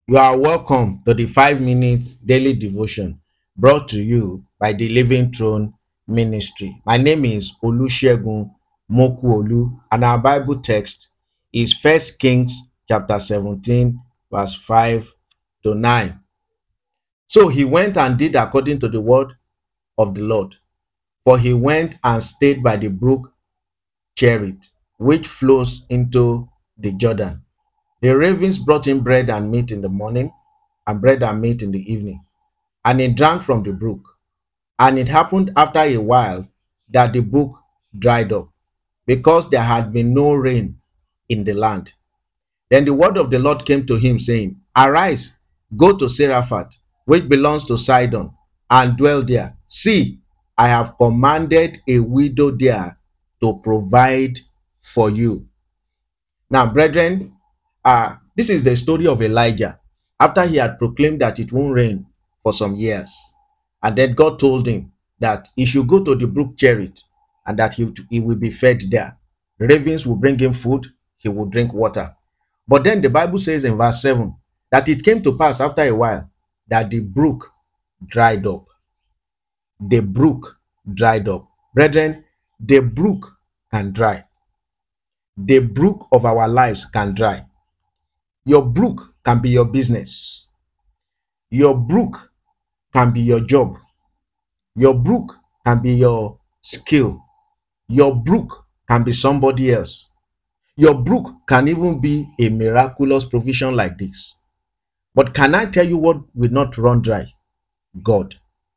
You are welcome to the 5 minute daily devotion brought to you by the Living Throne Ministry. My name is Olusegun Mokuolu, and our Bible text is First Kings chapter 17, verse 5 to 9. So he went and did according to the word of the Lord, for he went and stayed by the brook Cherith, which flows into the Jordan. The ravens brought him bread and meat in the morning, and bread and meat in the evening, and he drank from the brook. And it happened after a while that the brook dried up, because there had been no rain in the land. Then the word of the Lord came to him, saying, Arise, go to Seraphat, which belongs to Sidon, and dwell there. See, I have commanded a widow there to provide for you. Now, brethren, this is the story of Elijah after he had proclaimed that it won't rain for some years. And then God told him that he should go to the brook Cherith and that he will be fed there. Ravens will bring him food, he will drink water. But then the Bible says in verse 7 that it came to pass after a while that the brook dried up. The brook dried up. Brethren, the brook can dry. The brook of our lives can dry. Your brook can be your business. Your brook can be your job. Your brook can be your skill. Your brook can be somebody else. Your brook can even be a miraculous provision like this. But can I tell you what will not run dry? God.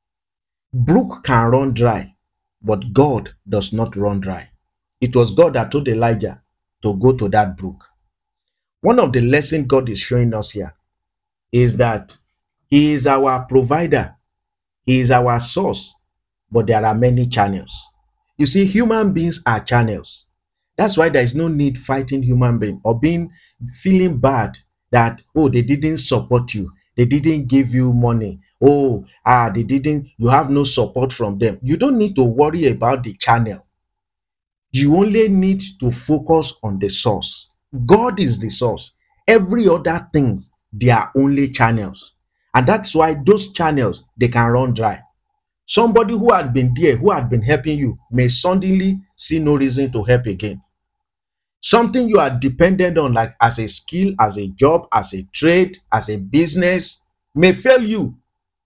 Brook can run dry, but God does not run dry. It was God that told Elijah to go to that brook. One of the lessons God is showing us here is that He is our provider. He is our source, but there are many channels. You see, human beings are channels. That's why there is no need fighting human being or feeling bad that, oh, they didn't support you. They didn't give you money. Oh, you have no support from them. You don't need to worry about the channel. You only need to focus on the source. God is the source. Every other thing, they are only channels. And that's why those channels, they can run dry. Somebody who had been there, who had been helping you, may suddenly see no reason to help again. Something you are dependent on, like as a skill, as a job, as a trade, as a business, may fail you.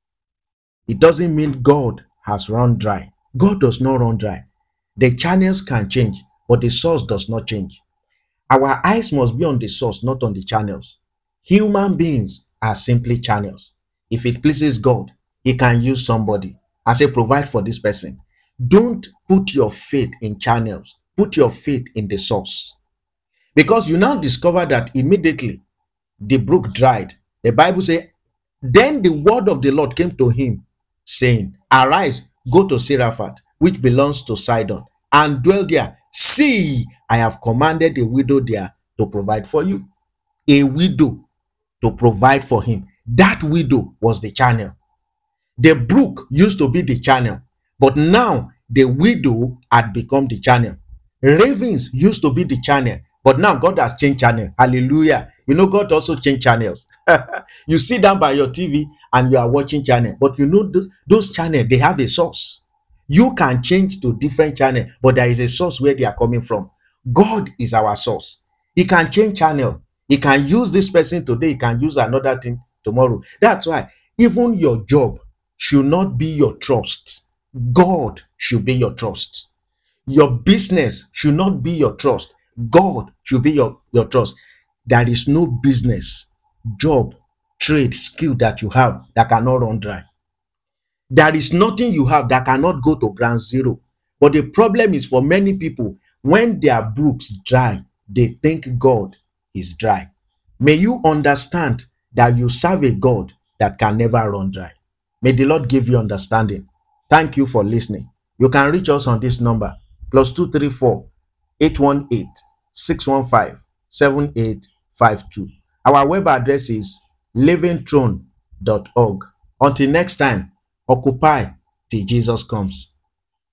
It doesn't mean God has run dry. God does not run dry. The channels can change, but the source does not change. Our eyes must be on the source, not on the channels. Human beings are simply channels. If it pleases God, He can use somebody and say, provide for this person. Don't put your faith in channels. Put your faith in the source. Because you now discover that immediately the brook dried. The Bible says, then the word of the Lord came to him, saying, Arise, go to Seraphat, which belongs to Sidon, and dwell there. See, I have commanded a widow there to provide for you. A widow to provide for him. That widow was the channel. The brook used to be the channel, but now the widow had become the channel. Ravens used to be the channel, but now God has changed channel. Hallelujah. You know, God also changed channels. You sit down by your TV and you are watching channel, but you know those channels, they have a source. You can change to different channel, but there is a source where they are coming from. God is our source. He can change channel. He can use this person today. He can use another thing tomorrow. That's why even your job should not be your trust. God should be your trust. Your business should not be your trust. God should be your trust. There is no business, job, trade, skill that you have that cannot run dry. There is nothing you have that cannot go to ground zero. But the problem is, for many people, when their brooks dry, they think God is dry. May you understand that you serve a God that can never run dry. May the Lord give you understanding. Thank you for listening. You can reach us on this number, +234 818 615 7852. Our web address is livingthrone.org. Until next time, occupy till Jesus comes.